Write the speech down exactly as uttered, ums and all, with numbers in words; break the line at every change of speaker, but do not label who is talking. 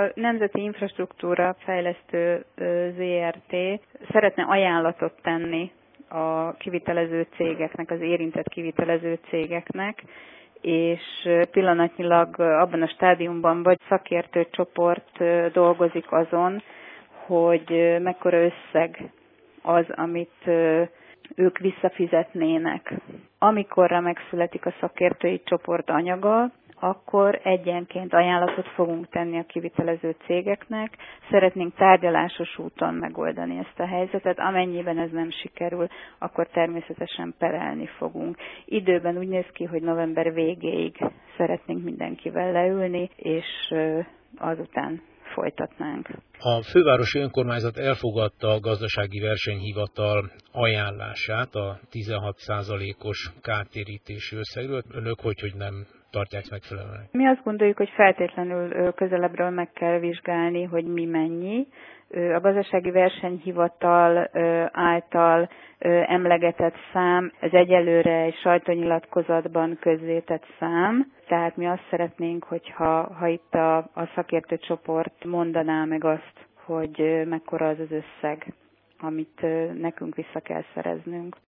A Nemzeti Infrastruktúra Fejlesztő zé er té szeretne ajánlatot tenni a kivitelező cégeknek, az érintett kivitelező cégeknek, és pillanatnyilag abban a stádiumban vagy szakértő csoport dolgozik azon, hogy mekkora összeg az, amit ők visszafizetnének. Amikorra megszületik a szakértői csoport anyaga, akkor egyenként ajánlatot fogunk tenni a kivitelező cégeknek. Szeretnénk tárgyalásos úton megoldani ezt a helyzetet. Amennyiben ez nem sikerül, akkor természetesen perelni fogunk. Időben úgy néz ki, hogy november végéig szeretnénk mindenkivel leülni, és azután folytatnánk.
A fővárosi önkormányzat elfogadta a gazdasági versenyhivatal ajánlását a tizenhat százalékos kártérítésű összegről. Önök hogy, hogy nem tartják megfelelően?
Mi azt gondoljuk, hogy feltétlenül közelebbről meg kell vizsgálni, hogy mi mennyi. A gazdasági versenyhivatal által emlegetett szám, ez egyelőre egy sajtónyilatkozatban közzétett szám, tehát mi azt szeretnénk, hogyha ha itt a, a szakértőcsoport mondaná meg azt, hogy mekkora az az összeg, amit nekünk vissza kell szereznünk.